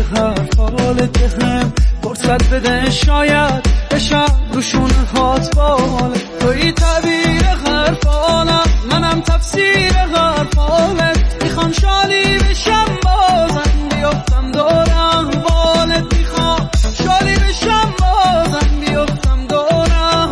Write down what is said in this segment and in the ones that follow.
حرفال دهم فرصت بده شاید بشم روشون هات باله توی تعبیر حرفالم منم تفسیر حرفالت میخوام شالی بشم بازم بیفتم دور احوالت میخوام شالی بشم بازم بیفتم دور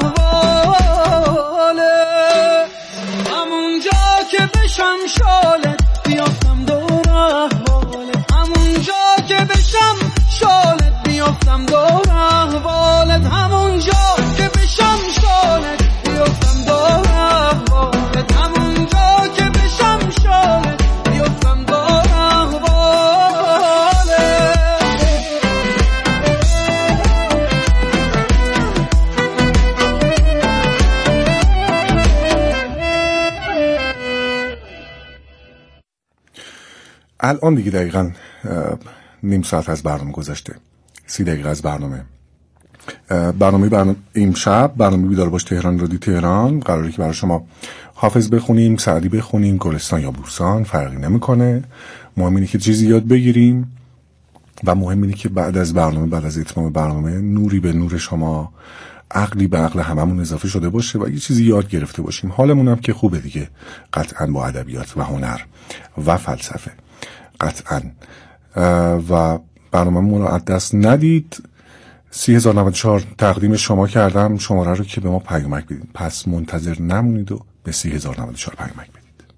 احوالت همونجا که بشم شالت بیفتم دور احوالت همونجا که بشم شالت بیفتم دور احوالت همونجا که بشم شالت بیفتم دور احوالت همونجا که بشم شالت بیفتم دور احوالت الان دیگه دقیقاً نیم ساعت از برنامه گذشته، 30 دقیقه از برنامه امشب برنامه بیدار باش تهران رادیو تهران قراره که برای شما حافظ بخونیم، سعدی بخونیم، گلستان یا بورسان فرقی نمیکنه. مهم اینه که چیزی یاد بگیریم و مهم اینه که بعد از اتمام برنامه نوری به نور شما، عقلی به عقل هممون اضافه شده باشه و یه چیزی یاد گرفته باشیم. حالمون هم که خوبه دیگه، قطعاً با ادبیات و هنر و فلسفه قطعاً. و برنامه‌مون رو از دست ندید. 30,094 تقدیم شما کردم، شماره رو که به ما پیامک بدید. پس منتظر نمونید و به 30,094 پیامک بدید.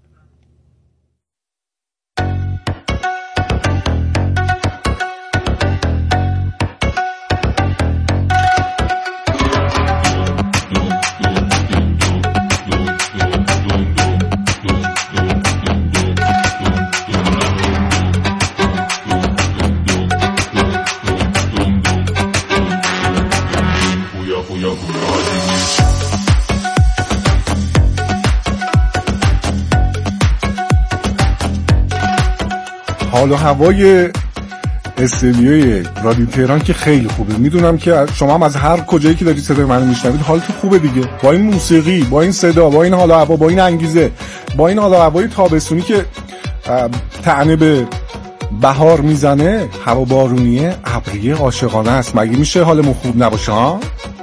حال و هوای استودیوی رادیو تهران که خیلی خوبه. میدونم که شما هم از هر کجایی که دارید صدای منو میشنوید حالتون خوبه دیگه، با این موسیقی، با این صدا، با این حال و هوا، با این انگیزه، با این حال و هوای تابستونی که طعنه به بهار میزنه، هوا بارونیه، ابریه، عاشقانه است. مگه میشه حالمون خوب نباشه ها؟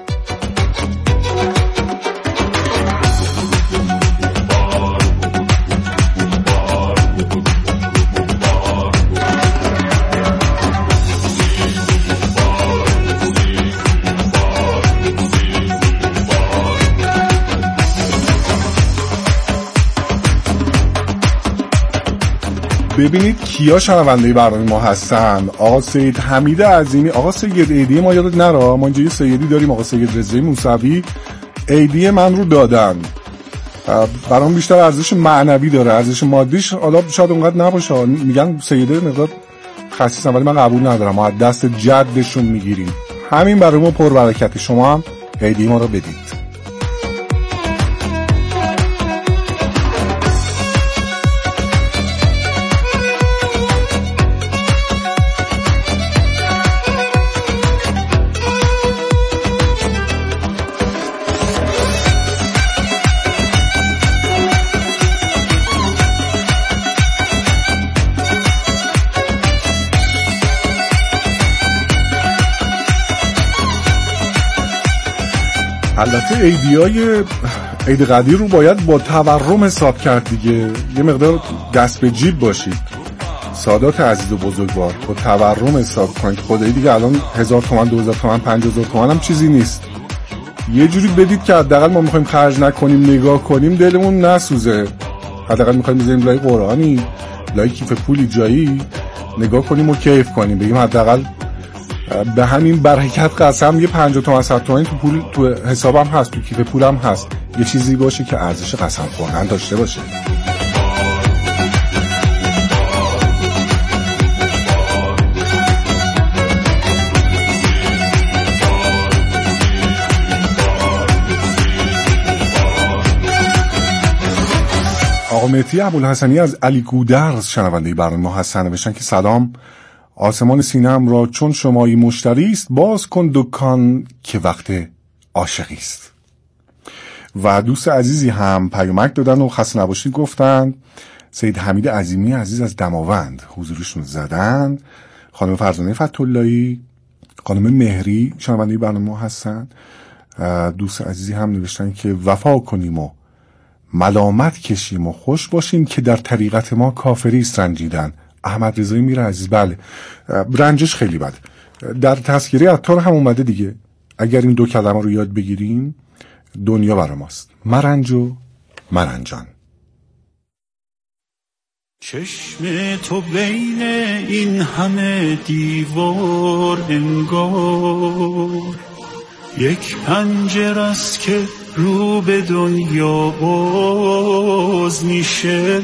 ببینید کیا شنونده برنامه ما هستن. آقا سید حمید عظیمی، آقا سید ایدی ما یادت نرا، ما اینجا یه سیدی داریم، آقا سید رضایی موسوی ایدی من رو دادن. برام بیشتر ارزش معنوی داره، ارزش مادیش حالا شاید اونقدر نباشه. میگن سیده مقدار خسیسن ولی من قبول ندارم، ما از دست جدشون میگیریم. همین برای ما پربرکته. شما هم ایدی ما رو بدید. البته عید قدیر رو باید با تورم حساب کرد دیگه، یه مقدار دست به جیب باشید سادات عزیز و بزرگوار، با تورم حساب کنید. خدایی دیگه الان 1000 تومان 2000 تومان 5000 تومان هم چیزی نیست. یه جوری بدید که حداقل ما میخوایم خرج نکنیم، نگاه کنیم دلمون نسوزه. حداقل میخوایم بزنیم لای قرآنی، لای کیف پولی جایی نگاه کنیم و کیف کنیم، بگیم حداقل به همین برکت قسم یه 50 تومن 100 تومن تو پول تو حسابم هست، تو کیف پولم هست، یه چیزی باشه که ارزش قسم خوردن داشته باشه. آقا مهدی ابوالحسنی از علی گودرز شنونده برنامه ما هستن، نوشتن که سلام، آسمان سینه‌ام را چون شمایی مشتری است، باز کن دکان که وقت عاشقی است. و دوست عزیزی هم پیامک دادن و خسته نباشید گفتن. سید حمید عظیمی عزیز از دماوند حضورشون زدن خانم فرزانه فتح‌اللهی، خانم مهری شنونده برنامه ما هستن. دوست عزیزی هم نوشتن که وفا کنیم و ملامت کشیم و خوش باشیم که در طریقت ما کافری است رنجیدن. احمد رضای میر عزیز، بله رنجش خیلی بد. در تذکیره عطار هم اومده دیگه، اگر این دو کلمه رو یاد بگیریم دنیا برای ماست. مرنج و مرنجان. چشم تو بین این همه دیوار انگار یک پنجره است که رو به دنیا باز میشه،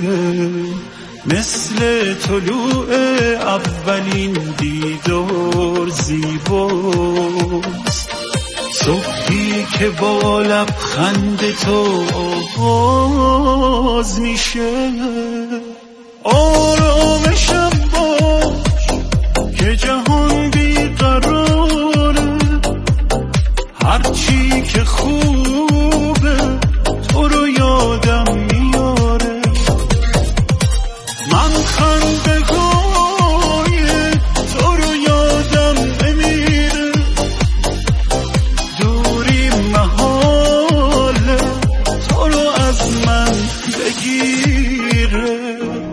مثل طلوع اولین دیدار زیباست، صبحی که با لبخند تو آغاز میشه. آرامشم باش که جهان بیقراره، هرچی که خوبه تو رو یادم میاره، من خنده‌های تو رو یادم نمیره، دوری محاله تو رو از من بگیره.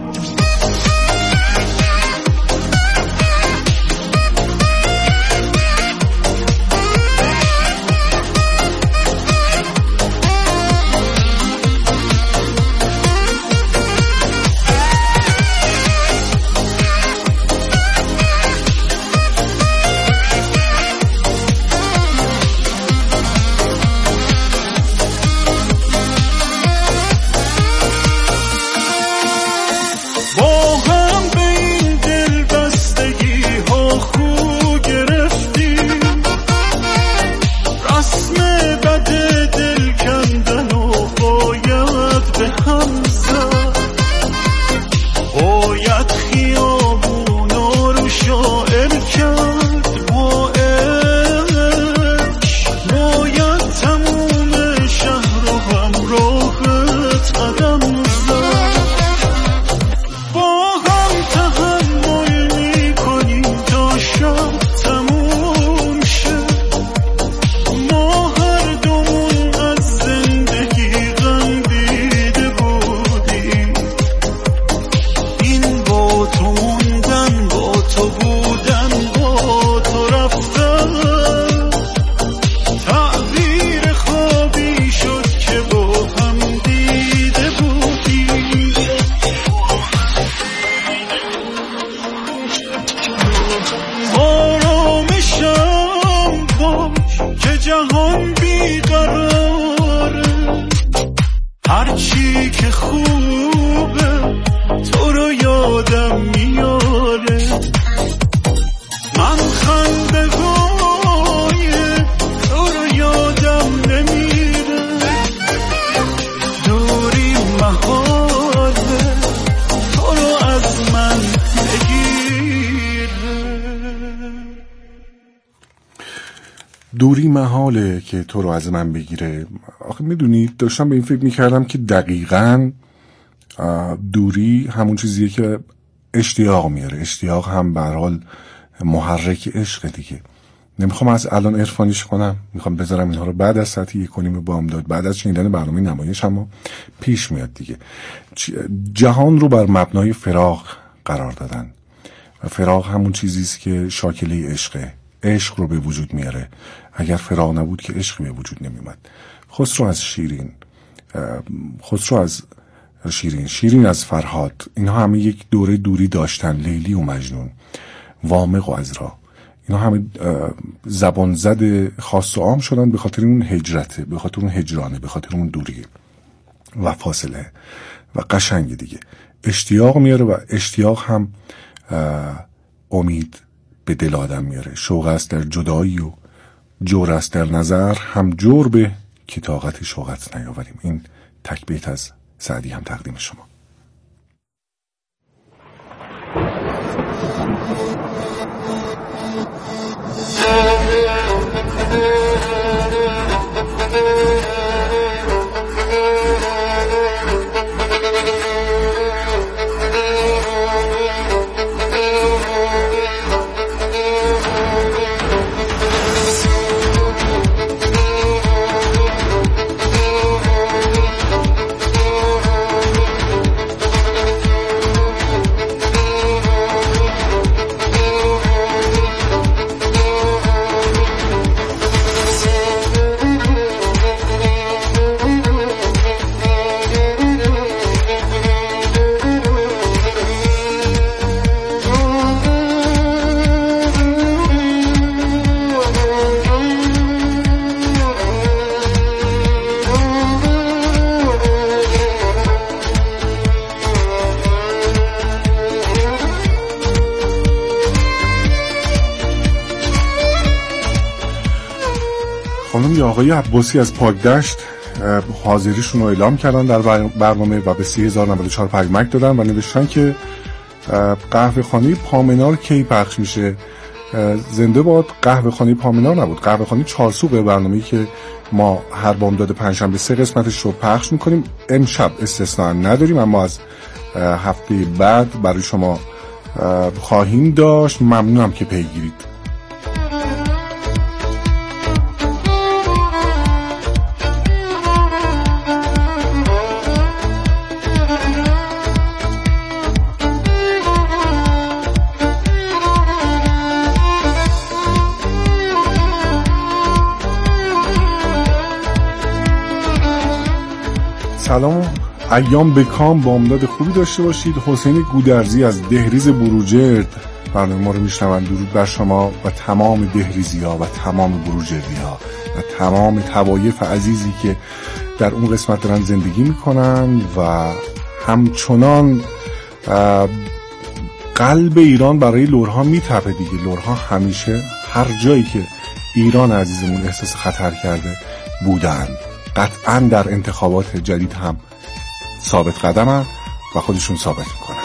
دوری محاله که تو رو از من بگیره. آخه میدونید داشتم به این فکر میکردم که دقیقاً دوری همون چیزیه که اشتیاق میاره. اشتیاق هم به هر حال محرک عشق دیگه. نمیخوام از الان عرفانیش کنم، میخوام بذارم اینها رو بعد از ساعت 1:30 بامداد، بعد از شنیدن برنامه نمایش، اما پیش میاد دیگه. جهان رو بر مبنای فراق قرار دادن و فراق همون چیزیست که شاکله عشقه، عشق رو به وجود میاره. اگر فراق نبود که عشقی به وجود نمیومد. خسرو از شیرین از فرهاد، اینها همه یک دوره دوری داشتن. لیلی و مجنون، وامق و عذرا، اینا همه زبان زد خاص و عام شدن به خاطر اون هجرته، به خاطر اون هجرانه، به خاطر اون دوری و فاصله و قشنگ دیگه. اشتیاق میاره و اشتیاق هم امید به دل آدم میاره. شوق است در جدایی و جور است در نظر، هم جور به که طاقت شوقت نیاوریم. این تک بیت از سعدی هم تقدیم شما. خانم یا آقای عباسی از پاکدشت حاضریشون رو اعلام کردن در برنامه و به 30,094 پیامک دادن و نوشتن که قهوه خانه پامنار کی پخش میشه. زنده باد قهوه خانه پامنار نبود، قهوه خانه چارسوق برنامه‌ای که ما هر بامداد پنجشنبه 3 قسمتش رو پخش میکنیم. امشب استثناء نداریم، اما از هفته بعد برای شما خواهیم داشت. ممنونم که پیگیرید. سلام، ایام بکام، بامداد خوبی داشته باشید. حسین گودرزی از دهریز بروجرد برنامه ما رو میشنون. درود بر شما و تمام دهریزی ها و تمام بروجردی ها و تمام طوایف عزیزی که در اون قسمت دارن زندگی میکنن و همچنان قلب ایران برای لرها میتپه دیگه. لرها همیشه هر جایی که ایران عزیزمون احساس خطر کرده بودن. قطعاً در انتخابات جدید هم ثابت قدمن و خودشون ثابت میکنن.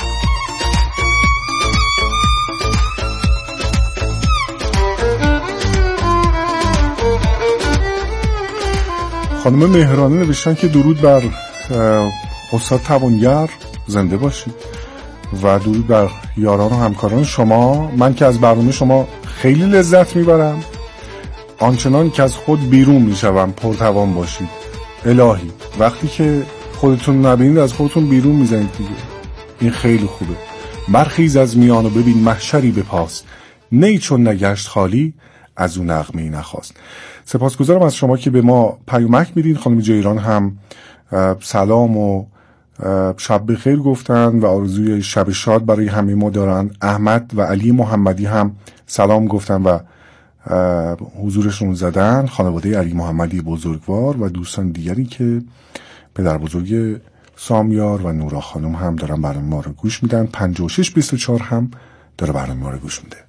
خانم مهرانه نوشتن که درود بر استاد توانگر، زنده باشید و درود بر یاران و همکاران شما. من که از برنامه شما خیلی لذت میبرم، آنچنان که از خود بیرون میشوم. پرتوان باشید. الهی وقتی که خودتون نبینید از خودتون بیرون میزنید دیگه. این خیلی خوبه. برخیز از میان و ببین محشری بپاس، نی چون نگشت خالی از اون نغمه‌ای نخواست. سپاسگزارم از شما که به ما پیامک میدین. خانم جیران هم سلام و شب بخیر گفتن و آرزوی شب شاد برای همه ما دارن. احمد و علی محمدی هم سلام گفتن و حضورشون زدن. خانواده علی محمدی بزرگوار و دوستان دیگری که پدر بزرگ سامیار و نورا خانم هم دارن برنامه ما رو گوش میدن. 5624 هم داره برنامه ما رو گوش میده.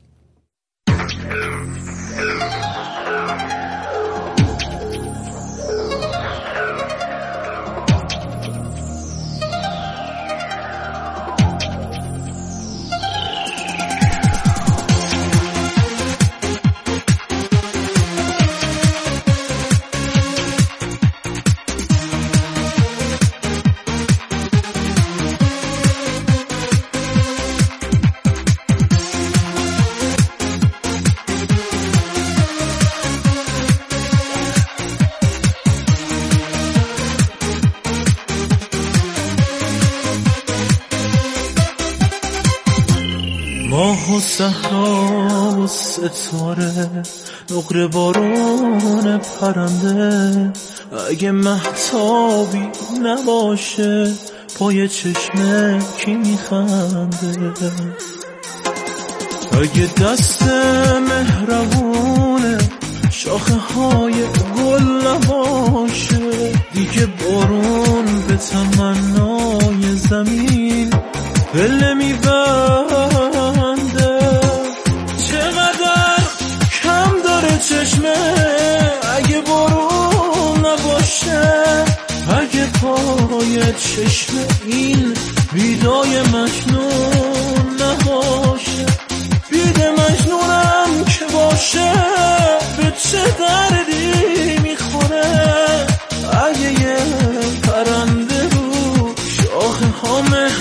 ماه و صحرا و ستاره، نقره بارون پرنده، اگه مهتابی نباشه پای چشمه کی میخنده؟ اگه دست مهربونه شاخه های گل نباشه، دیگه بارون به تمنای زمین پله میبنده. چقدر کم داره چشمه اگه بارون نباشه، اگه پای چشمه این بیدای مجنون نباشه. بید مجنونم که باشه به چه دردی میخوره؟ اگه یه پرنده رو شاخه ها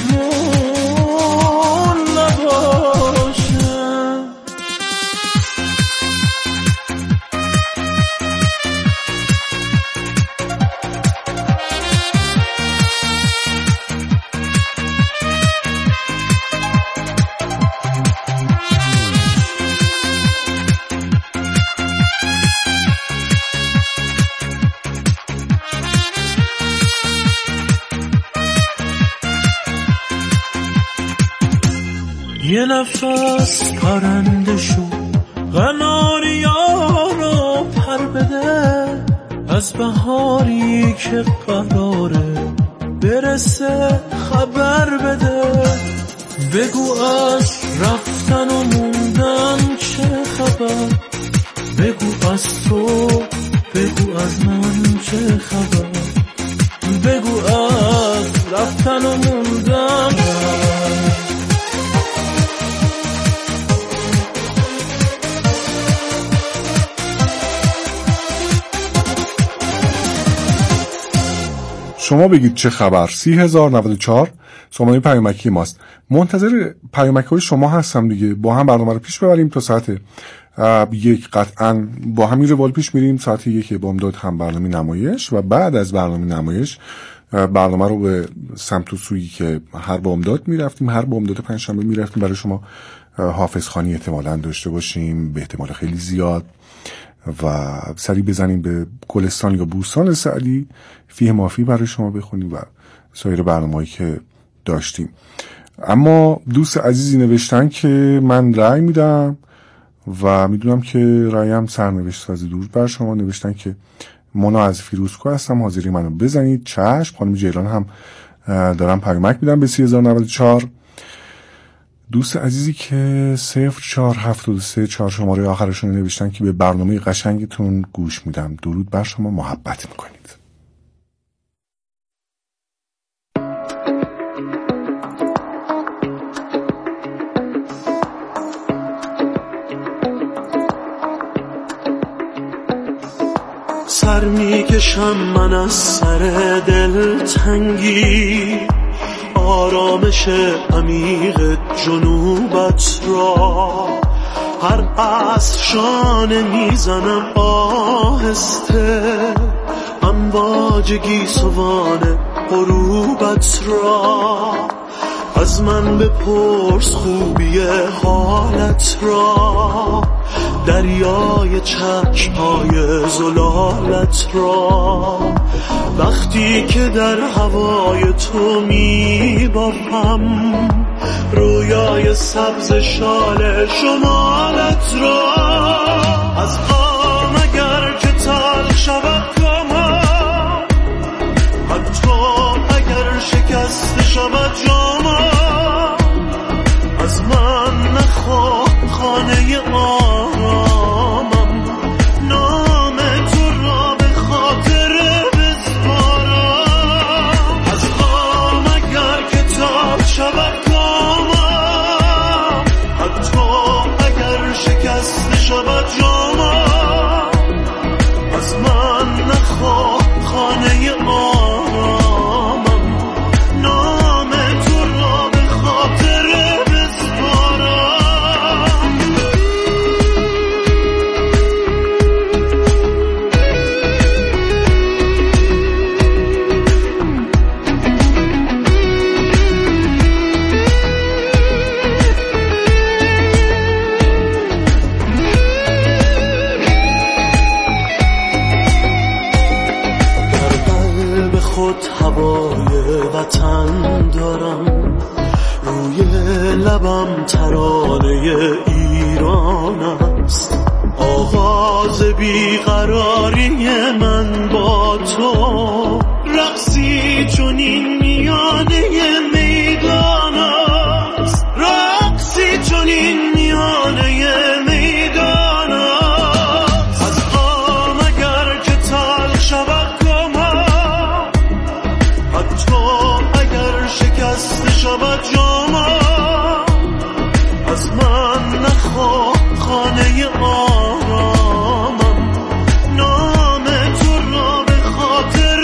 مهمون نباشه. یه نفس پرنده شو قناریا رو پر بده، از بهاری که قراره برسه خبر بده. بگو از رفتن و موندن چه خبر، بگو از تو چه خبر، بگو از رفتن و موندن. شما بگید چه خبر. 30,094 شماره پیامکی ماست. منتظر پیامک‌های شما هستم دیگه. با هم برنامه رو پیش ببریم تا ساعت 1. قطعاً با همین روال پیش میریم. ساعت 1 بامداد هم برنامه نمایش و بعد از برنامه نمایش برنامه رو به سمت و سویی که هر بامداد میرفتیم، هر بامداد پنجشنبه میرفتیم برای شما حافظخوانی احتمالاً داشته باشیم، به احتمال خیلی زیاد، و سری بزنیم به گلستان یا بوستان سعدی، فیه مافی برای شما بخونیم و سایر برنامه‌ای که داشتیم. اما دوست عزیزی نوشتن که من رأی میدم و میدونم که رأیم سرنوشت سازی درود بر شما. نوشتن که مونا از فیروزکو هستم، حاضری منو بزنید. چشم. خانم جیلان هم دارم پیامک میدم به 30,094. دوست عزیزی که 0473 4 شماره آخرشون نوشتن که به برنامه قشنگتون گوش میدم. درود بر شما، محبت میکنید. سر میکشم من از سر دلتنگی، آرامش عمیق جنوبت را هر عصر شانه میزنم آهسته، امواج گیسوان غروبت را. از من بپرس خوبی حالت را، دریای چشم‌های زلالت را. وقتی که در هوای تو میبافم رویای سبز شال شمالت را. از غم اگر که تلخ شود غمم، حتی اگر شکست شود جامم، از من نخواه خانه آرامم، نام تو را به خاطر بسپارم. از غم اگر که تاب شود کامم، حتی اگر شکست شود جامم، از من نخواه خانه آرامم، نام تو را به خاطر هوای وطن دارم، روی لبم ترانه ایران است. آغاز بیقراری من با تو، رقصی چنین میانه میدان است، رقصی چنین میانه میدان است. از غم اگر که تلخ شود شود جامم، از من نخواه خانه آرامم، نام تو را به خاطر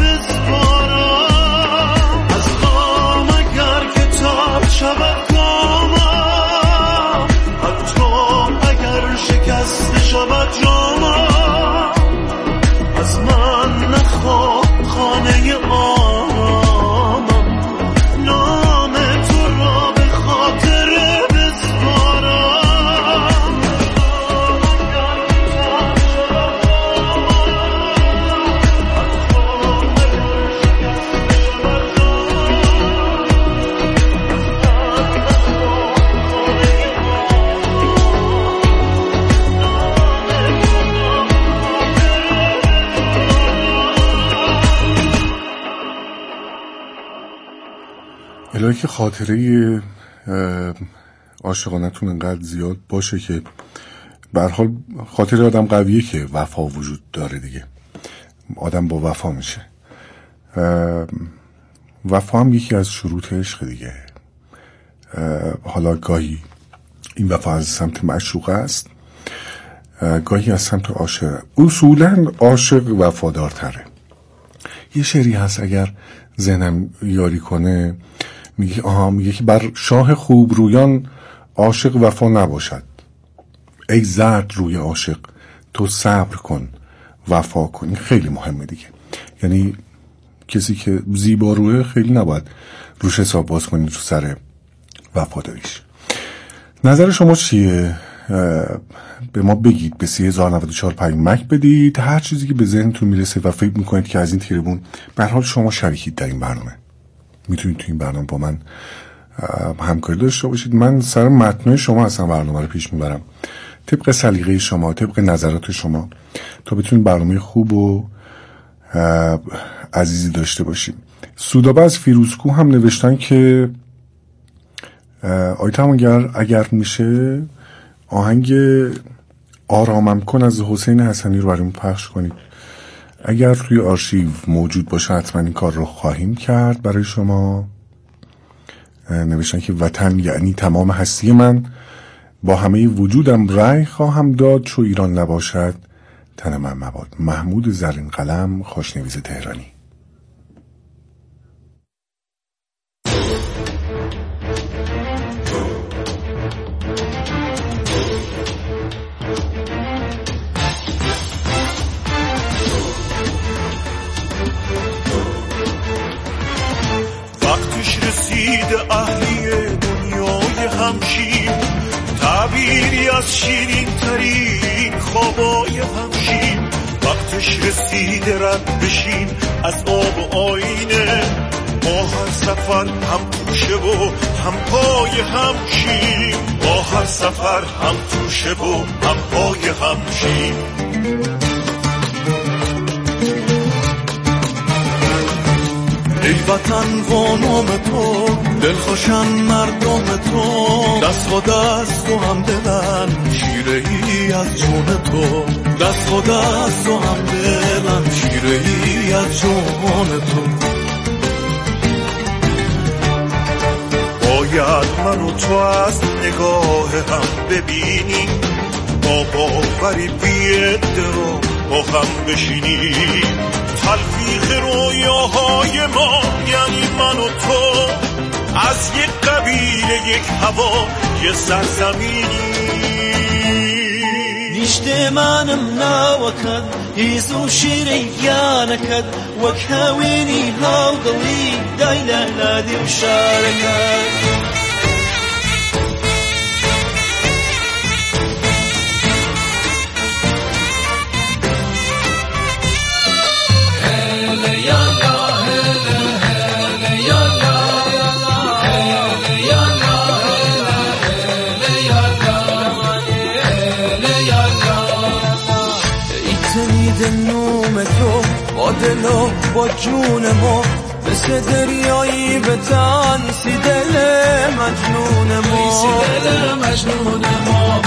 بسپارم. از غم اگر که تاب شود کامم، حتی اگر شکست شود جامم، از من نخواه خانه آرامم، نام تو را به خاطر بسپارم. الهی که خاطره عاشقانتون انقدر زیاد باشه که به هر حال خاطره آدم قویه که وفا وجود داره دیگه. آدم با وفا میشه. وفا هم یکی از شروط عشق دیگه. حالا گاهی این وفا از سمت معشوق است، گاهی از سمت عاشق. اصولا عاشق وفادارتره. یه شعری هست اگر ذهنم یاری کنه، میگه که بر شاه خوب رویان عاشق وفا نباشد، ای زرد روی عاشق تو صبر کن وفا کن. این خیلی مهمه دیگه، یعنی کسی که زیبا روه خیلی نباید روش حساب باز کنید رو سر وفاداریش. نظر شما چیه؟ به ما بگید، به 3094 پیامک بدید، هر چیزی که به ذهنتون میرسه و فکر میکنید که از این تریبون به هر حال شما شریکید در این برنامه، میتونید تو این برنامه با من همکاری داشته باشید. من سر متن شما اصلا برنامه رو پیش میبرم طبق سلیقه شما، طبق نظرات شما، تا بتونید برنامه خوب و عزیزی داشته باشیم. سودابه از فیروزکو هم نوشتن که آیتماگر اگر میشه آهنگ آرامم کن از حسین حسنی رو برامون پخش کنید. اگر توی آرشیو موجود باشه حتما این کار رو خواهیم کرد برای شما. نوشتن که وطن یعنی تمام هستی من، با همه وجودم رأی خواهم داد، چو ایران نباشد تن من مباد. محمود زرین قلم، خوشنویس تهرانی. وقتش رسید اهلی دنیای همشیم، تعبیری از شیرین ترین خوابای همشیم. وقتش رسید رد بشیم از آب و آینه، با هر سفر هم توشه و هم پای همشیم. با هر سفر هم توشه و هم پای همشیم. ای وطن و نام تو، دلخوشم مردم تو، دست و دست و هم دلن شیره ای از جون تو. دست و دست و هم دلن شیره ای از جون تو. باید من و تو از نگاه هم ببینیم، با باوری بی‌ادعا با هم بشینیم. تلفیق رویاهای ما یعنی من و تو، از یک قبیله یک هوا یه سرزمینی. نیشته منم ناوکد هیزو شیری یانکد، وک هاوینی هاو دلی دایلا نادی و شارکد. نوم تو با دل و با جون ما، مثل دریایی به تنسی دل مجنون ما. دل مجنون ما.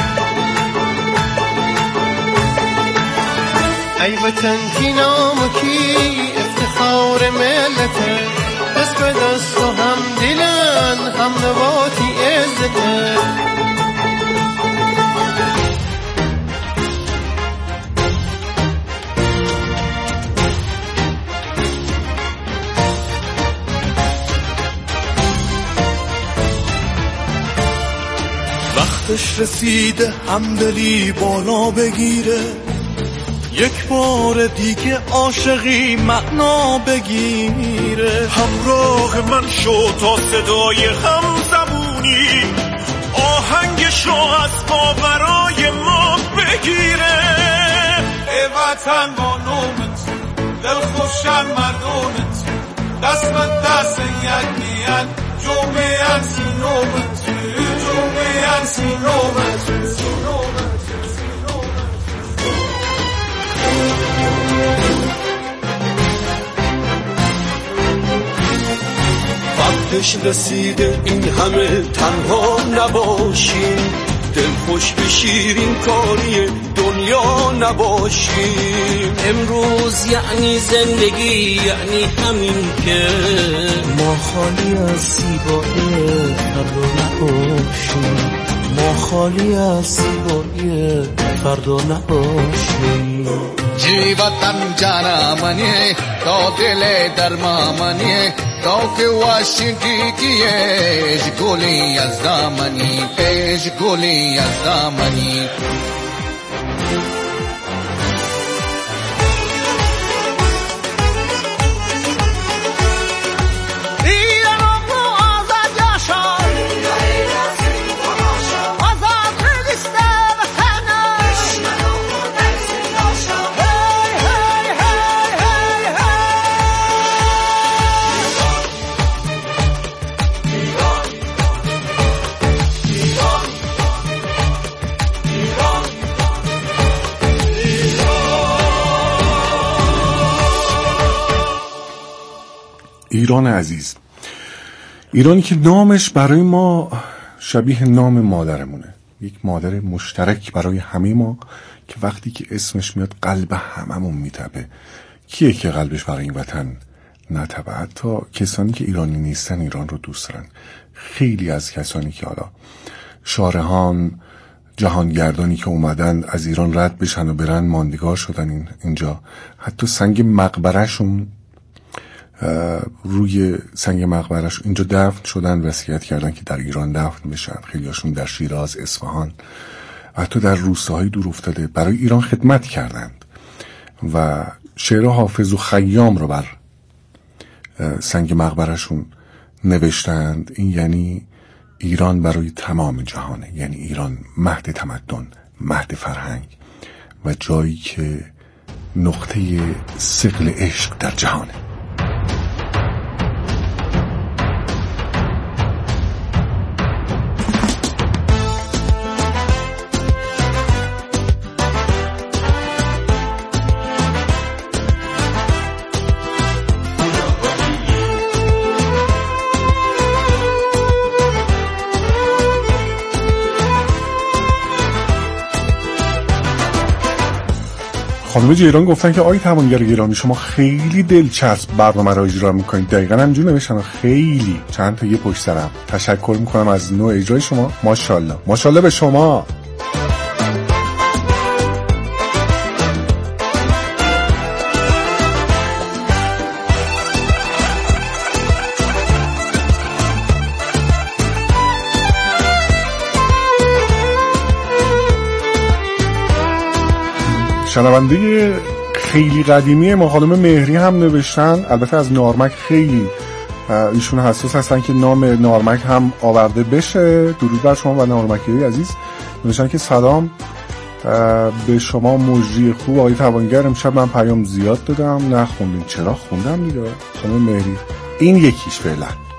ای وطن کی نام کی افتخار ملته، دست به دست و هم دلن هم نواتی عزته. وقتش رسیده همدلی بالا بگیره، یک بار دیگه عاشقی معنا بگیره. همراه من شو تا صدای همزبونی آهنگشو از ما برای ما بگیره. ای وطن با نومت، دل خوشم مردمت، دست به دست یدیان جمعیان سینومت، جمعیان سینومت. وقتش رسیده این همه تنها نباشیم، دل خوش به شیرین کاری دنیا نباشیم. امروز یعنی زندگی، یعنی همین که ما خالی از زیبایی فردا نباشیم. ما خالی از زیبایی فردا نباشیم. جیوتن جانمانی تا دل درمامانی تا که واشنگی کیش گلی از دامنی پیش گلی از دامنی. ایران عزیز، ایرانی که نامش برای ما شبیه نام مادرمونه، یک مادر مشترک برای همه ما که وقتی که اسمش میاد قلب هممون میتپه. کیه که قلبش برای این وطن نتپه؟ حتی کسانی که ایرانی نیستن ایران رو دوست دارن. خیلی از کسانی که حالا شارهان، جهانگردانی که اومدن از ایران رد بشن و برن ماندگار شدن اینجا، حتی سنگ مقبرهشون روی سنگ مقبرش اینجا دفن شدن، وصیت کردن که در ایران دفن بشن. خیلیاشون در شیراز، اصفهان، حتی در روستاهای دور افتاده برای ایران خدمت کردند و شعر حافظ و خیام رو بر سنگ مقبرشون نوشتند. این یعنی ایران برای تمام جهانه، یعنی ایران مهد تمدن، مهد فرهنگ و جایی که نقطه ثقل عشق در جهانه. خانم جیران گفتن که آقای توانگر ایرانی شما خیلی دلچسب برنامه را اجرا میکنید. دقیقاً همینجور نوشتن، خیلی چند تا یه پشت سرم. تشکر میکنم از نوع اجرای شما. ماشاءالله ماشاءالله به شما. شنونده خیلی قدیمی ما خانم مهری هم نوشتن، البته از نارمک. خیلی ایشون حساس هستن که نام نارمک هم آورده بشه. درود بر شما و نارمکی عزیز. نوشتن که سلام به شما، مجری خوب آقای توانگر. امشب من پیام زیاد دادم نخوندین. چرا؟ خوندم دیگه خانم مهری. این یکیش فعلا.